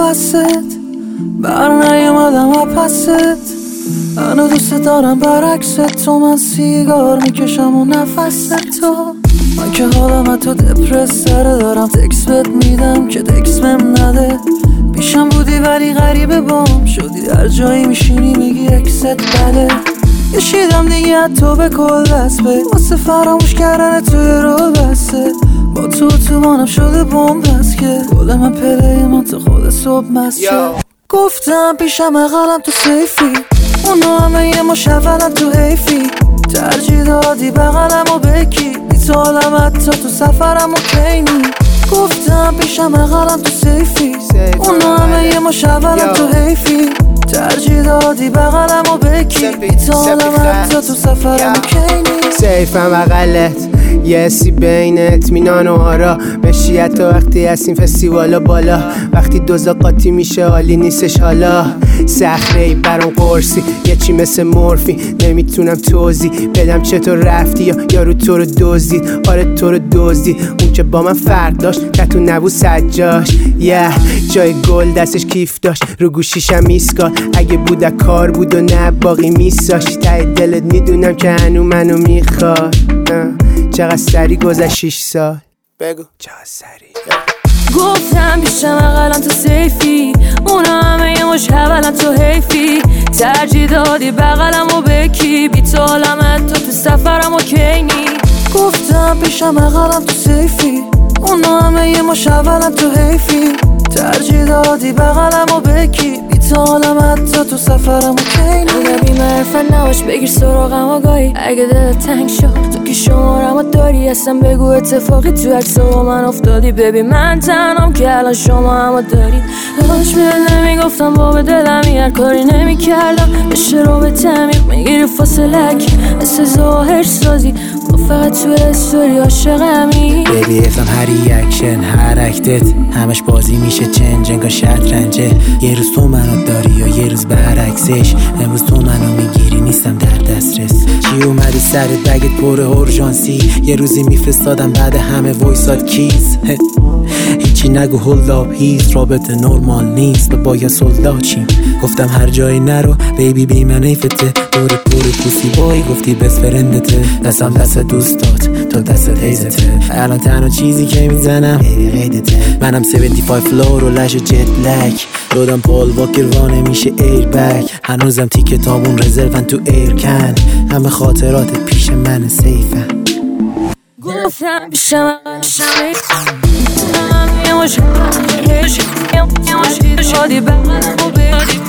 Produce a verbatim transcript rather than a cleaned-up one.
پست بر نیومدم پست منو دوست دارم برعکس تو من سیگار میکشم و نفس تو من که حالم تو دپرس سره دارم تکس بهت میدم که تکس بهم نده پیشم بودی ولی غریبه بام شدی در جایی میشینی میگی اکست بده کشیدم دیگه تو به کل دست به واسه فراموش کردن توی رو بسته با تو تو مانم شده بوم بس که گل من پله من تو خود صبح مسجد گفتم پیشم اقلم تو سیفی اونو همه یه مشولم تو حیفی ترجیح دادی بغلم و بکی بی تو حالم حتی تو سفرم و کینی گفتم پیشم اقلم تو سیفی اونو همه یه مشولم تو حیفی ترجیح دادی بغلم و بکی بی تو حالم حتی تو سفرم و کینی سیفم اقلت یه حسی بین اطمینان و آرا بشیت تو وقتی هستیم فستیوالا بالا وقتی دوزا قاطی میشه حالی نیستش حالا صخره ای برام قرصی یه چی مثل مورفی نمیتونم توضیح بدم چطور رفتی یا یارو تو رو دزدید آره تو رو دزدید اون که با من فرق داشت تتو نبود سجاش یه yeah. جای گل دستش کیف داشت رو گوشیشم میسکال اگه بود کار بود و نه باقی میساش ته دلت میدونم که هنو منو میخواد چقدر سری گذشت شیش سال بگو چقدر سری گفتم پیشم اقلم تو سیفی اونا همه یه مش حولم تو حیفی ترجیح دادی بغلم و بکی بی تو حالم حتی تو سفرم و کینی گفتم پیشم اقلم تو سیفی اونا همه یه مش حولم تو حیفی ترجیح دادی بغلم و بکی بی تو حالم حتی تو سفرم و کینی اگه بیمرفن نباش بگیر سراغم و گاهی اگه دلت تنگ شد تو که شمارم و داری اصلا بگو اتفاقی تو عکس با من افتادی ببین من تنام که الان شما همو داری داشت بهت نمیگفتم با به دلم هر کاری نمیکردم بشه رو به تعمیق میگیری فاصلک مثل ظاهر سازی با فقط تو استوری عاشقمی بیبی افم هر ریاکشن هر اکتت همش بازی میشه چنج انگار شطرنجه یه روز تو منو داری یا یه روز برعکسش امروز تو منو میگیری نیستم در دسترس چی اومده سرت بگت پر اورژانسی یه روزی میفرستادم بعد همه وایساد کیز هیچی نگو هولد آپ هیز رابطه نورمال نیست به باید سولداد چیم گفتم هر جایی نرو بیبی بی من ایفته دور دور پوسی بای گفتی بس فرندته دستم دست دوستات تو دست هیزته الان تنها چیزی که میزنم هیدی غیدته منم هفتاد و پنج فلور و لش جت لک دادم پال واکر وانه میشه ایر بک هنوزم تی کتابون رزرون تو ایر کن همه خاطرات پیش من سیفن گفتم پیشم یه مش شادی بغلم و بگی